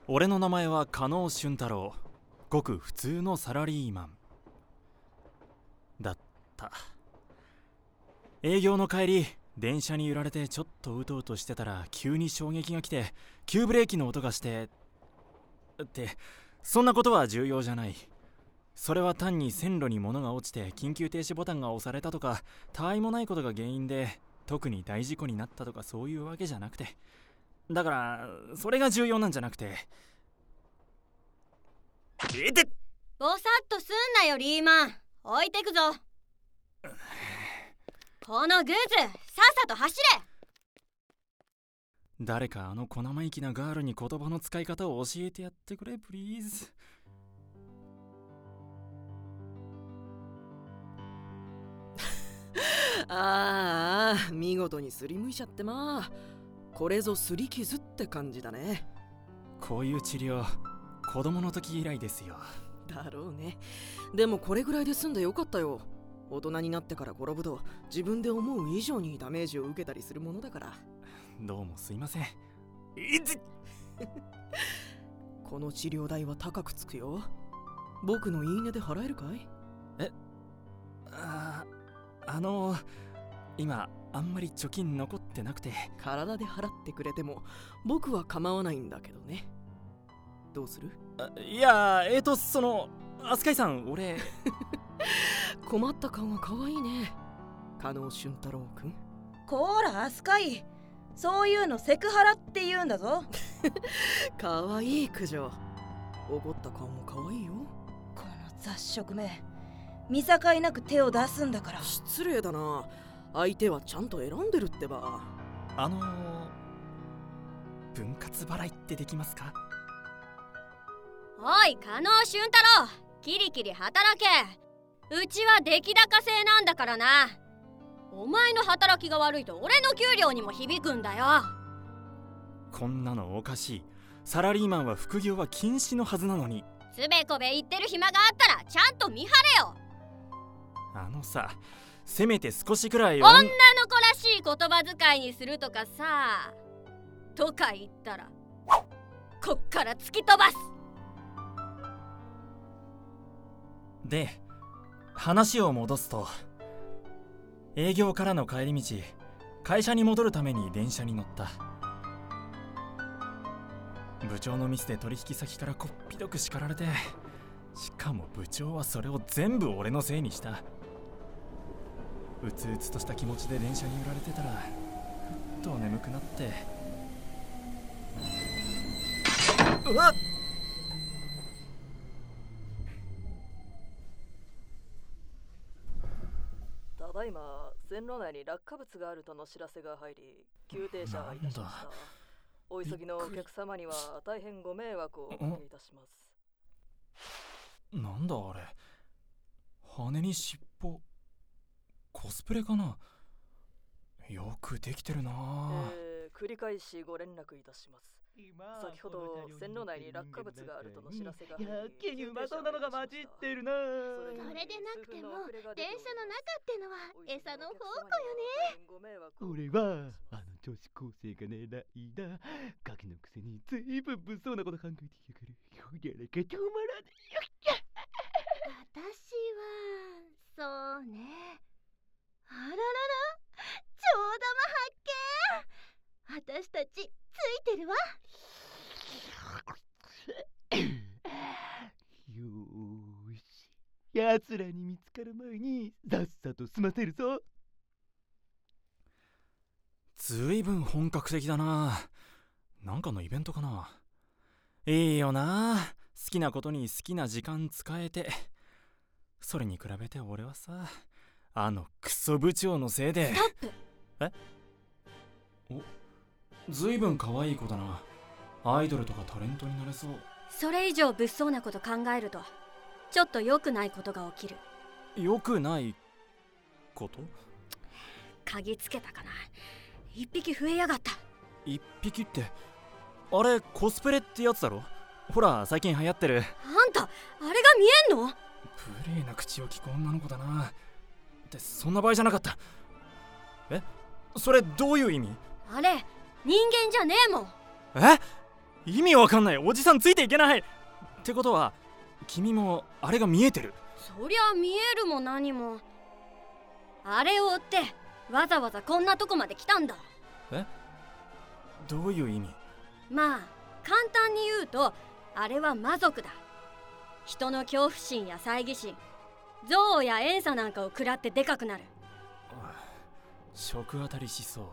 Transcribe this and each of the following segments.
俺の名前は加納俊太郎。ごく普通のサラリーマンだった。営業の帰り、電車に揺られてちょっとうとうとしてたら急に衝撃が来て、急ブレーキの音がしてって、そんなことは重要じゃない。それは単に線路に物が落ちて緊急停止ボタンが押されたとか、他愛もないことが原因で特に大事故になったとか、そういうわけじゃなくて。だからそれが重要なんじゃなくて。 ぼさっとすんなよリーマン。置いてくぞ。このグーズ、さっさと走れ。 誰か小生意気なガールに言葉の使い方を教えてやってくれ、プリーズ。 見事にすりむいちゃってまあ。これぞすり傷って感じだね。 こういう治療、子供の時以来ですよ。 だろうね。でもこれぐらいで済んでよかったよ。大人になってから転ぶと自分で思う以上にダメージを受けたりするものだから。 どうもすいません。 この治療代は高くつくよ。僕の言い値で払えるかい？ 今あんまり貯金残ってなくて。 体で払ってくれても僕は構わないんだけどね。どうする？ いや、アスカイさん、俺困った顔が可愛いね、加納俊太郎くん。 こーらアスカイ、そういうのセクハラって言うんだぞ。 可愛い九条。怒った顔も可愛いよ。 この雑食め、見境なく手を出すんだから。 失礼だな。相手はちゃんと選んでるってば。 分割払いってできますか？ おい加納俊太郎、キリキリ働け。うちは出来高制なんだからな。お前の働きが悪いと俺の給料にも響くんだよ。 こんなのおかしい。サラリーマンは副業は禁止のはずなのに。 つべこべ言ってる暇があったらちゃんと見張れよ。 せめて少しくらい女の子らしい言葉遣いにするとかさ、とか言ったらこっから突き飛ばす。 で、話を戻すと、営業からの帰り道、会社に戻るために電車に乗った。部長のミスで取引先からこっぴどく叱られて、しかも部長はそれを全部俺のせいにした。うつうつとした気持ちで電車に揺られてたら、ふっと眠くなって、うわっ！ ただいま線路内に落下物があるとの知らせが入り、急停車いたしました。お急ぎのお客様には大変ご迷惑をおかけいたします。 なんだあれ、羽に尻尾。コスプレかな。よくできてるな。 繰り返しご連絡いたします。先ほど線路内に落下物があるとの知らせが入り、 やけにうまそうなのが混じってるな。 それでなくても電車の中ってのは餌の宝庫よね。 俺は女子高生がね、ライダーガキのくせにずいぶん物騒なこと考えてやがる。やらか止まらねえよ。 私はそうね。あららら、ちょうども発見。私たちついてるわ。 よーし、奴らに見つかる前にさっさと済ませるぞ。 ずいぶん本格的だな。なんかのイベントかな。いいよな、好きなことに好きな時間使えて。それに比べて俺はさ、クソ部長のせいで。 ストップ。 ずいぶん可愛い子だな。アイドルとかタレントになれそう。 それ以上物騒なこと考えるとちょっと良くないことが起きる。 良くないこと？ 鍵つけたかな。一匹増えやがった。 一匹って、あれコスプレってやつだろ。ほら最近流行ってる。 あんたあれが見えんの？ 無礼な口を聞く女の子だな。ってそんな場合じゃなかった。それどういう意味？ あれ人間じゃねえもん。 意味わかんない。おじさんついていけない。ってことは君もあれが見えてる？ そりゃ見えるも何も。あれを追ってわざわざこんなとこまで来たんだ。 どういう意味？ まあ簡単に言うと、あれは魔族だ。人の恐怖心や猜疑心、憎悪や怨嗟なんかを食らってでかくなる。 食当たりしそう。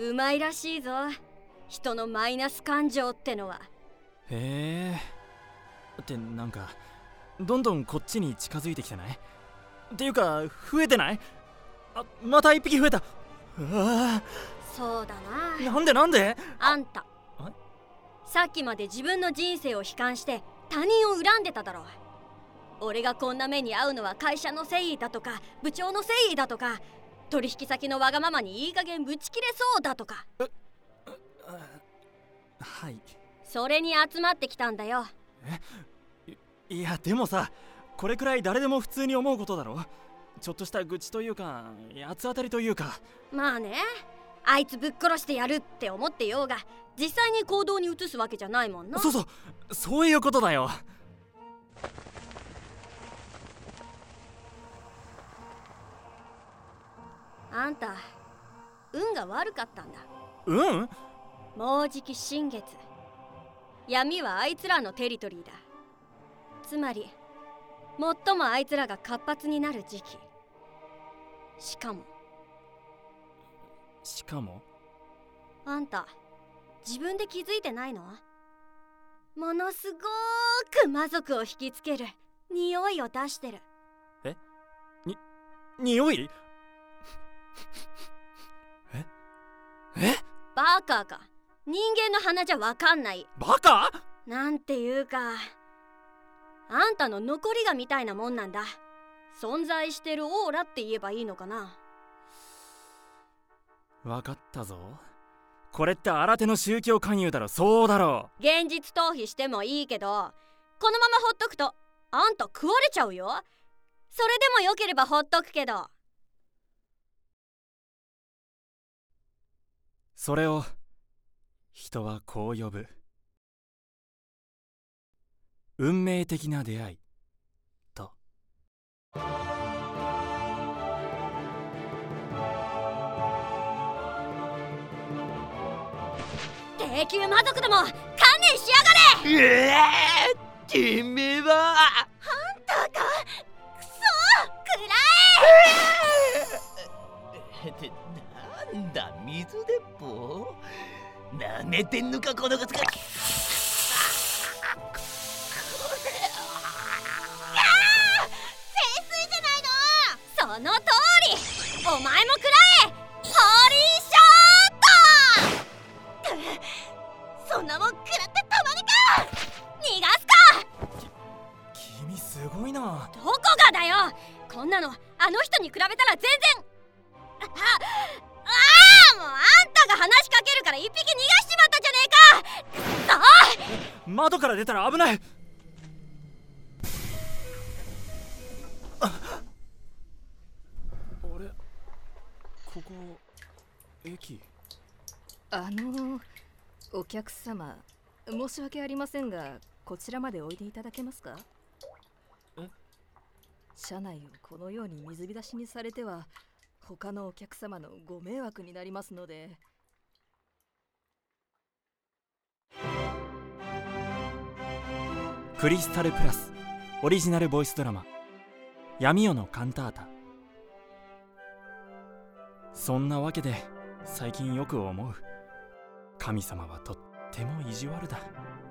うまいらしいぞ、人のマイナス感情ってのは。 へえ。ってなんかどんどんこっちに近づいてきてない？っていうか増えてない？また一匹増えた。 そうだな。 なんであんたさっきまで自分の人生を悲観して他人を恨んでただろう。俺がこんな目に遭うのは会社のせいだとか、部長のせいだとか、取引先のわがままにいい加減ぶち切れそうだとか。 はい。 それに集まってきたんだよ。 いやでもさ、これくらい誰でも普通に思うことだろ。ちょっとした愚痴というか八つ当たりというか。 まあね、あいつぶっ殺してやるって思ってようが実際に行動に移すわけじゃないもんな。 そういうことだよ。 あんた運が悪かったんだ。もうじき新月、闇はあいつらのテリトリーだ。つまり最もあいつらが活発になる時期。しかもあんた自分で気づいてないの？ものすごーく魔族を引きつける匂いを出してる。 匂い？ バカか。人間の鼻じゃわかんない。 バカ？ なんていうか、あんたの残りがみたいなもんなんだ。存在してるオーラって言えばいいのかな。 わかったぞ。これって新手の宗教勧誘だろ。そうだろう。 現実逃避してもいいけど、このままほっとくとあんた食われちゃうよ。それでもよければほっとくけど。 それを人はこう呼ぶ。運命的な出会いと。 低級魔族ども、観念しやがれ。 てめえはあんたがクソ食らえ。 なんだ水鉄砲？なめてんのかこのガスが。 その通り、お前も食らえ。ホーリーショート。そんなもん食らってたまるか。逃がすか。 君すごいな。 どこがだよ。こんなのあの人に比べたら全然。もうあんたが話しかけるから一匹逃がしちまったじゃねえか。 窓から出たら危ない。ここ駅？ お客様、申し訳ありませんが、こちらまでおいでいただけますか？車内をこのように水浸しにされては他のお客様のご迷惑になりますので。 クリスタルプラスオリジナルボイスドラマ「闇夜のカンタータ」。そんなわけで最近よく思う。神様はとっても意地悪だ。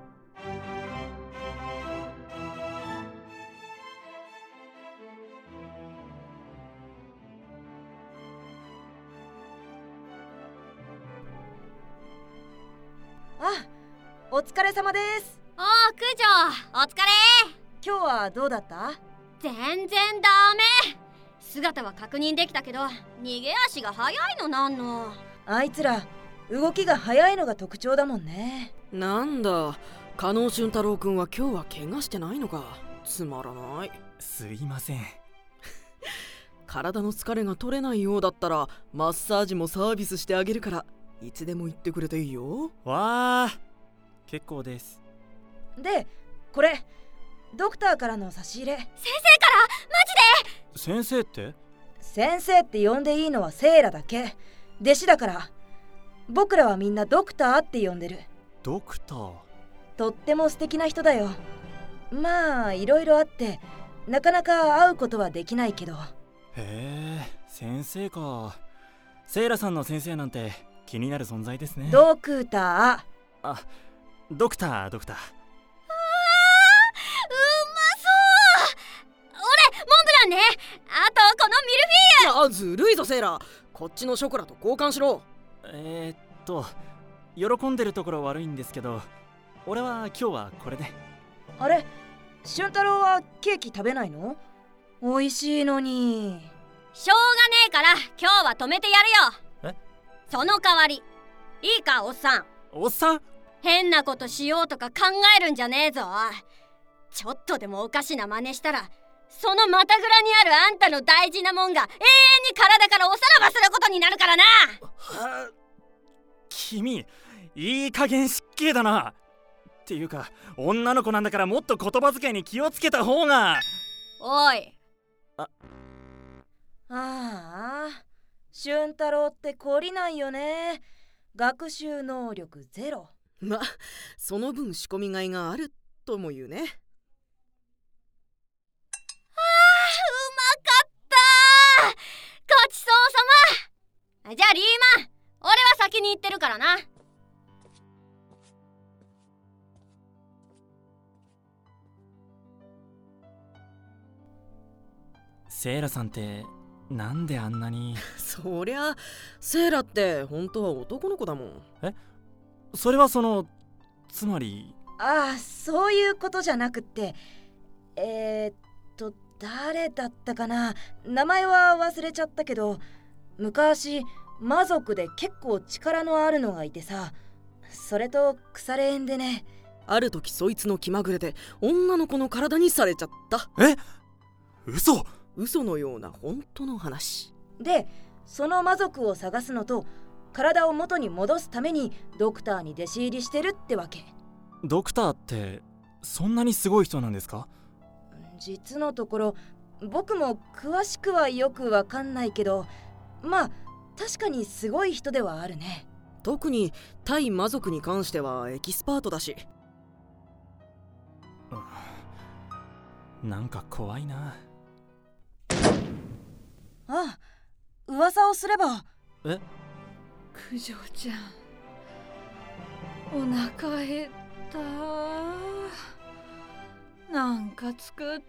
お疲れ様です。 おう九条、お疲れ。 今日はどうだった？ 全然ダメ。姿は確認できたけど逃げ足が速いのなんの。 あいつら動きが速いのが特徴だもんね。 なんだ、加納俊太郎くんは今日は怪我してないのか。つまらない。 すいません。 体の疲れが取れないようだったらマッサージもサービスしてあげるからいつでも言ってくれていいよ。 わあ、 結構です。 で、これドクターからの差し入れ。先生から？マジで？ 先生って？ 先生って呼んでいいのはセイラだけ。弟子だから。僕らはみんなドクターって呼んでる。 ドクター？ とっても素敵な人だよ。まあいろいろあってなかなか会うことはできないけど。 へえ、先生か。セイラさんの先生なんて気になる存在ですね。 ドクター。あ、ドクター。 うまそう。俺モンブランね。あとこのミルフィーユ。 ずるいぞセイラ、こっちのショコラと交換しろ。 喜んでるところ悪いんですけど、俺は今日はこれで。 あれ、俊太郎はケーキ食べないの？美味しいのに。 しょうがねえから今日は止めてやるよ。その代わりいいか、おっさん。 おっさん？ 変なことしようとか考えるんじゃねえぞ。ちょっとでもおかしな真似したら、そのまたぐらにあるあんたの大事なもんが永遠に体からおさらばすることになるからな。 君、いい加減失敬だな。っていうか、女の子なんだからもっと言葉遣いに気をつけた方が。 おい。 俊太郎って懲りないよね。学習能力ゼロ。 ま、その分仕込みがいがあるとも言うね。 うまかったごちそうさま。じゃあリーマン、俺は先に行ってるからな。 セイラさんってなんであんなに。 そりゃセイラって本当は男の子だもん。 それはつまり。 そういうことじゃなくって、誰だったかな、名前は忘れちゃったけど、昔魔族で結構力のあるのがいてさ、それと腐れ縁でね。 ある時そいつの気まぐれで女の子の体にされちゃった。嘘のような本当の話で、その魔族を探すのと体を元に戻すためにドクターに弟子入りしてるってわけ。 ドクターってそんなにすごい人なんですか？ 実のところ僕も詳しくはよくわかんないけど、まあ確かにすごい人ではあるね。 特に対魔族に関してはエキスパートだし。 なんか怖いな。 噂をすれば。 九条ちゃん、お腹減った。なんか作って。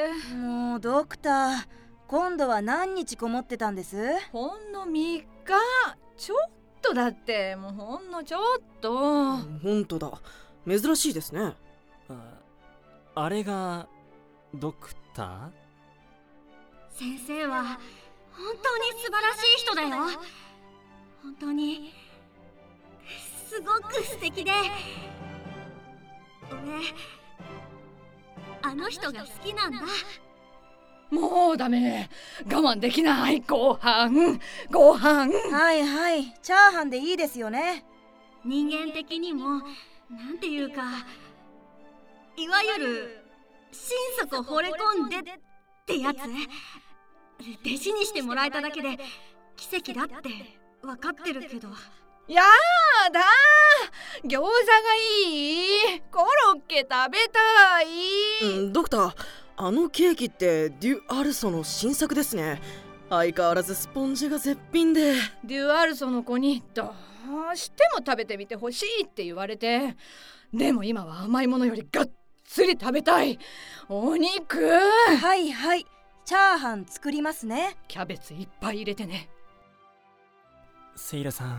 もうドクター、今度は何日こもってたんです？ ほんの3日ちょっとだって。もうほんのちょっと。 ほんとだ、珍しいですね。 あれがドクター？ 先生は本当に素晴らしい人だよ。本当にすごく素敵で、俺あの人が好きなんだ。 もうダメ、我慢できない。ご飯。 はいはい、チャーハンでいいですよね。 人間的にもなんていうか、いわゆる心底惚れ込んでってやつ。弟子にしてもらえただけで奇跡だって分かってるけど。 やだ、餃子がいい。コロッケ食べたい。 ドクター、あのケーキってデュアルソの新作ですね。相変わらずスポンジが絶品で。 デュアルソの子にどうしても食べてみてほしいって言われて、でも今は甘いものよりがっつり食べたい。お肉。 はいはい、チャーハン作りますね。 キャベツいっぱい入れてね。 セイラさん、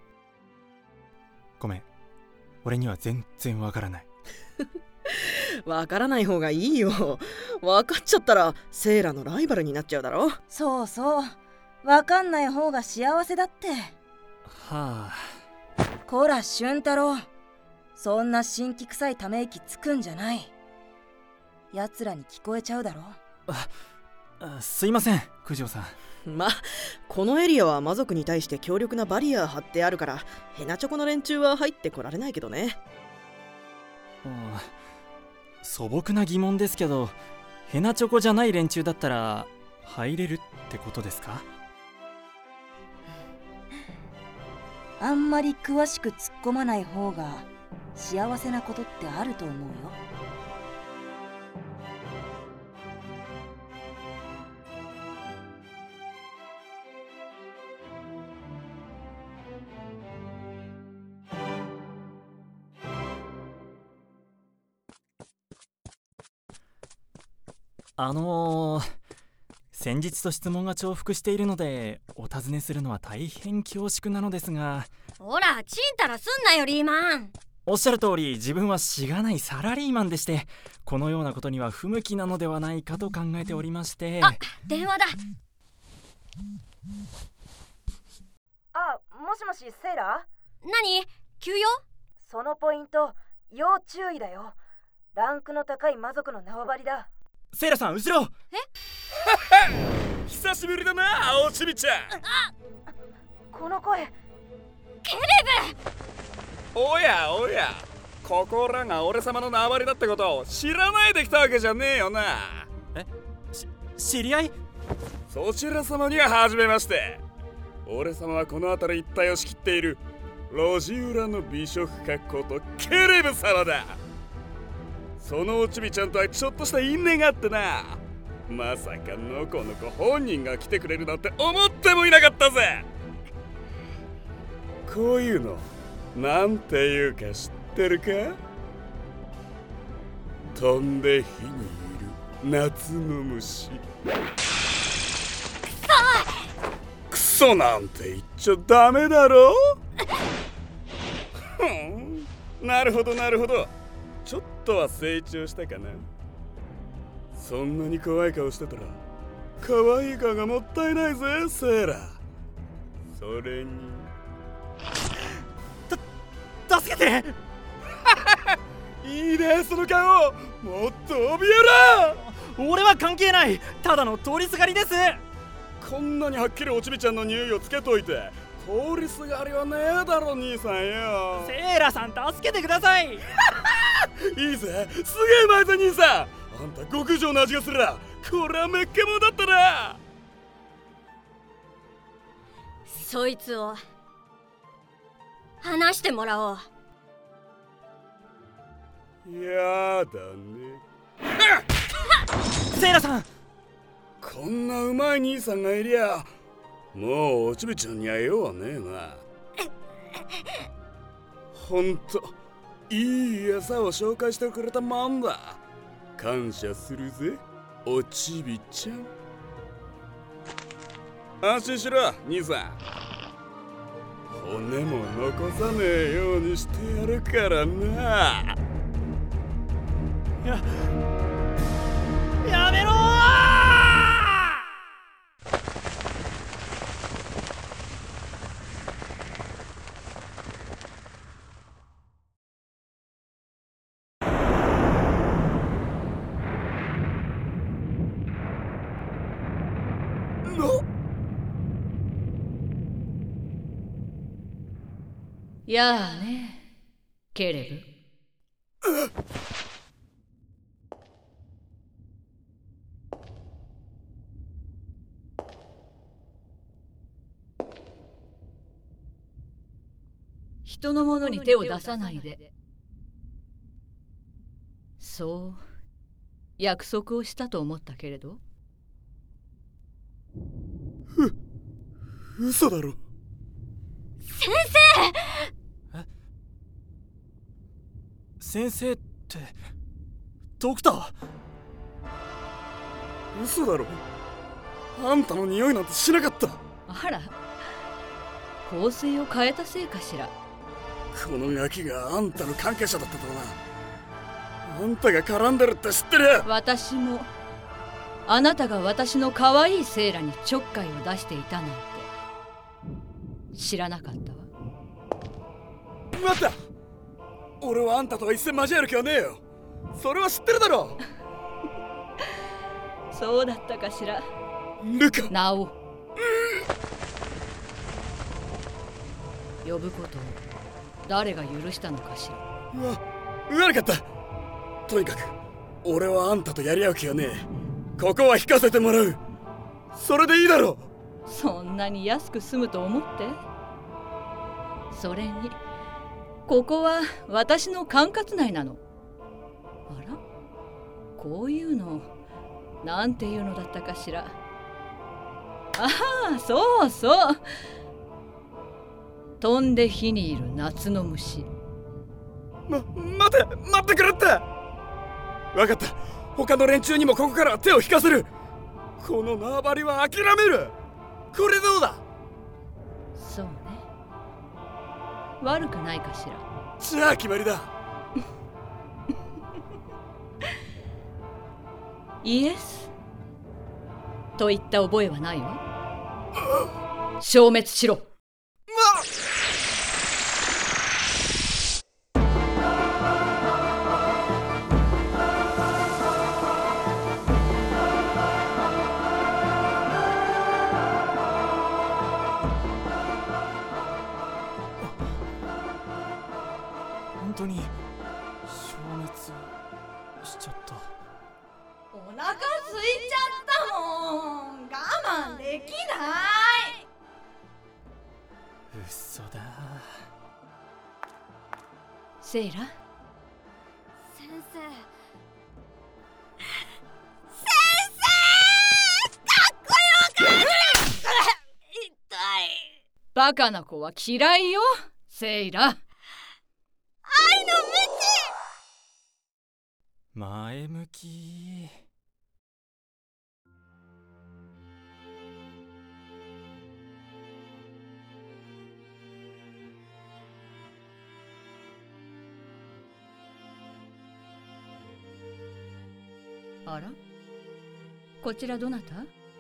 ごめん、俺には全然わからない。 わからない方がいいよ。わかっちゃったらセイラのライバルになっちゃうだろ。 そうそう、わかんない方が幸せだって。こら俊太郎、そんな新規臭いため息つくんじゃない。奴らに聞こえちゃうだろ。 すいません九条さん。 このエリアは魔族に対して強力なバリア張ってあるから、ヘナチョコの連中は入ってこられないけどね。 素朴な疑問ですけど、ヘナチョコじゃない連中だったら入れるってことですか？ あんまり詳しく突っ込まない方が幸せなことってあると思うよ。 先日と質問が重複しているのでお尋ねするのは大変恐縮なのですが。 ほら、ちんたらすんなよリーマン。 おっしゃる通り、自分はしがないサラリーマンでして、このようなことには不向きなのではないかと考えておりまして。 あ、電話だ。 もしもし、セイラ？ 何？急用？ そのポイント要注意だよ。ランクの高い魔族の縄張りだ。 セイラさん、後ろ。 久しぶりだな、おちびちゃん。 この声。 ケレブ！おやおや、ここらが俺様の縄張りだってことを知らないで来たわけじゃねえよな。 知り合い？ そちら様には初めまして。俺様はこの辺り一帯を仕切っている路地裏の美食家ことケレブ様だ。そのおちびちゃんとはちょっとした因縁があってな。まさかのこの子本人が来てくれるなんて思ってもいなかったぜ。こういうのなんていうか知ってるか？飛んで火にいる夏の虫。クソなんて言っちゃダメだろ。なるほどなるほど、ちょっとは成長したかな。そんなに怖い顔してたら可愛い顔がもったいないぜセイラ。それに助けていいね、その顔。もっと怯えろ。 俺は関係ない、ただの通りすがりです。 こんなにはっきりおちびちゃんの匂いをつけといて通りすがりはねえだろ兄さんよ。 セイラさん、助けてください。 いいぜ、すげえうまいぜ兄さん。あんた極上の味がするな。これはめっけもんだったな。 そいつを話してもらおう。 やだね。 セイラさん、 こんなうまい兄さんがいりゃもうおちびちゃんには用はねえな。ほんといい餌を紹介してくれたもんだ。感謝するぜおちびちゃん。安心しろ兄さん。骨も残さねえようにしてやるからな。 やめろー。 やあね、ケレブ。人のものに手を出さないで。そう約束をしたと思ったけれど。 嘘だろ。 先生！先生ってドクター？ 嘘だろ。あんたの匂いなんてしなかった。 あら、香水を変えたせいかしら。 このガキがあんたの関係者だったとはな。あんたが絡んでるって知ってる。 私もあなたが私の可愛いセイラにちょっかいを出していたなんて知らなかったわ。 待った、俺はあんたとは一戦交える気はねえよ。それは知ってるだろ。 そうだったかしら。 ルカ、 ナオ、呼ぶことを誰が許したのかしら。 悪かった。とにかく俺はあんたとやり合う気はねえ。ここは引かせてもらう。それでいいだろう。そんなに安く済むと思って？それにここは私の管轄内なの。あら、こういうのなんていうのだったかしら。ああ、そうそう、飛んで火にいる夏の虫。 待ってくれって。分かった。他の連中にもここから手を引かせる。この縄張りは諦める。これどうだ。 そうね、悪くないかしら。 じゃあ決まりだ。 イエスと言った覚えはないわ。消滅しろ。 本当に消滅しちゃった。 お腹空いちゃったもん。我慢できない。 嘘だ。 セイラ。 先生。かっこよかった。痛い。 バカな子は嫌いよ、セイラ。 愛の前向き。 あら、こちらどなた？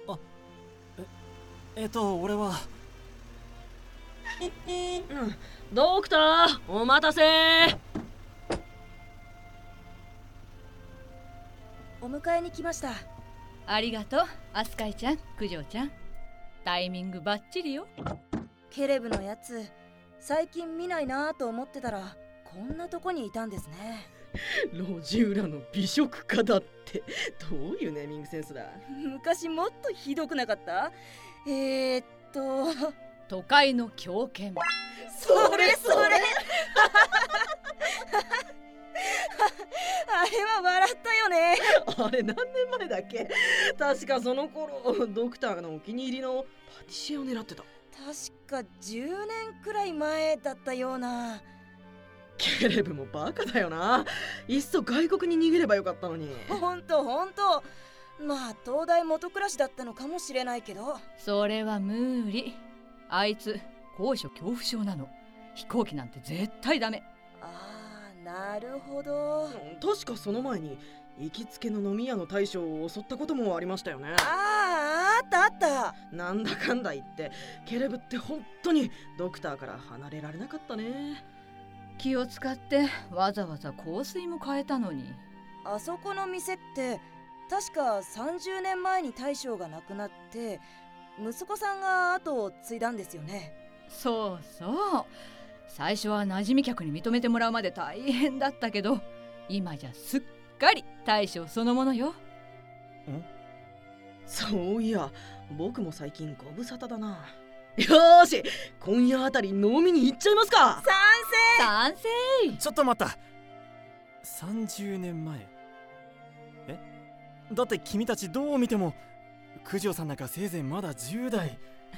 俺はドクター、お待たせ。 お迎えに来ました。 ありがとう、アスカイちゃん、九条ちゃん。タイミングバッチリよ。 ケレブのやつ、最近見ないなと思ってたらこんなとこにいたんですね。 路地裏の美食家だって、どういうネーミングセンスだ。 昔もっとひどくなかった？ 都会の狂犬。 それあれは笑ったよね。 あれ何年前だっけ。確かその頃ドクターのお気に入りのパティシエを狙ってた。 確か10年くらい前だったような。 ケレブもバカだよな。いっそ外国に逃げればよかったのに。 ほんとまあ東大元暮らしだったのかもしれないけど。 それは無理。あいつ高所恐怖症なの。飛行機なんて絶対ダメ。 ああ、なるほど。 確かその前に行きつけの飲み屋の大将を襲ったこともありましたよね。 あった。 なんだかんだ言ってケレブって本当にドクターから離れられなかったね。 気を使ってわざわざ香水も変えたのに。 あそこの店って確か30年前に大将が亡くなって息子さんが後を継いだんですよね。 そうそう、最初は馴染み客に認めてもらうまで大変だったけど、今じゃすっかり大将そのものよ。 そういや、僕も最近ご無沙汰だな。よーし、今夜あたり飲みに行っちゃいますか。 賛成。 ちょっと待った。30年前。だって君たちどう見ても九条さんなんかせいぜいまだ10代。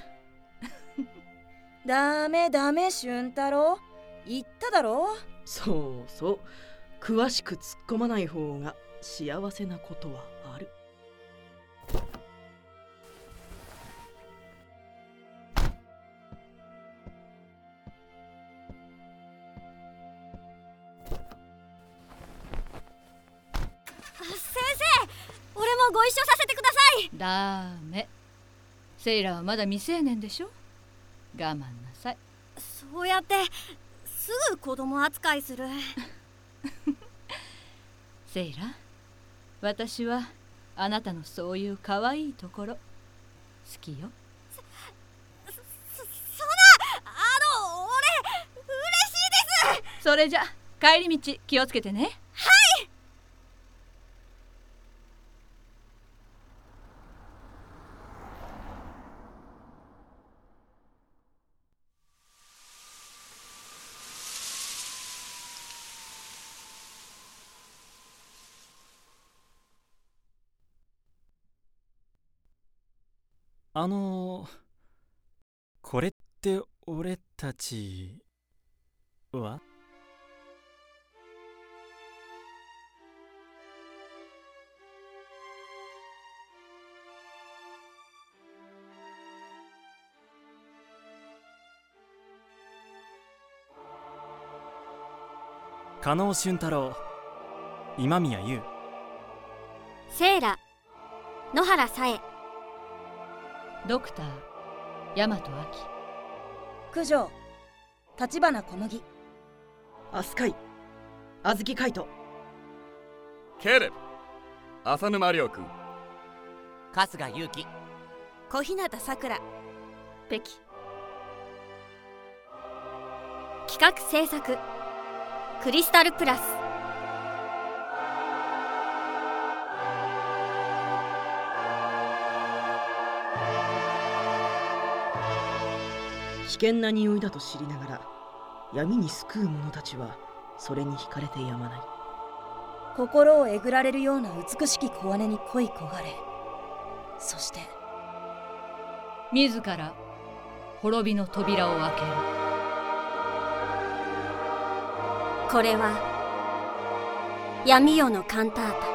ダメ俊太郎、言っただろ。 そう、詳しく突っ込まない方が幸せなことはある。 俺もご一緒させてください。 ダメ。セイラはまだ未成年でしょ。我慢なさい。 そうやってすぐ子供扱いする。 セイラ、私はあなたのそういう可愛いところ好きよ。 そんな、俺嬉しいです。 それじゃ帰り道気をつけてね。 はい。 これって俺たちは？加納俊太郎、今宮優、 セイラ、野原紗恵、 ドクター大和明、 九条立花小麦、 飛鳥井小豆海斗、 ケレブ浅沼亮君、 春日祐希、 小日向さくら、 ペキ。 企画制作クリスタルプラス。 危険な匂いだと知りながら闇に救う者たちはそれに惹かれてやまない。 心をえぐられるような美しき小姉に恋焦がれ、そして自ら滅びの扉を開ける。 これは闇夜のカンタータ。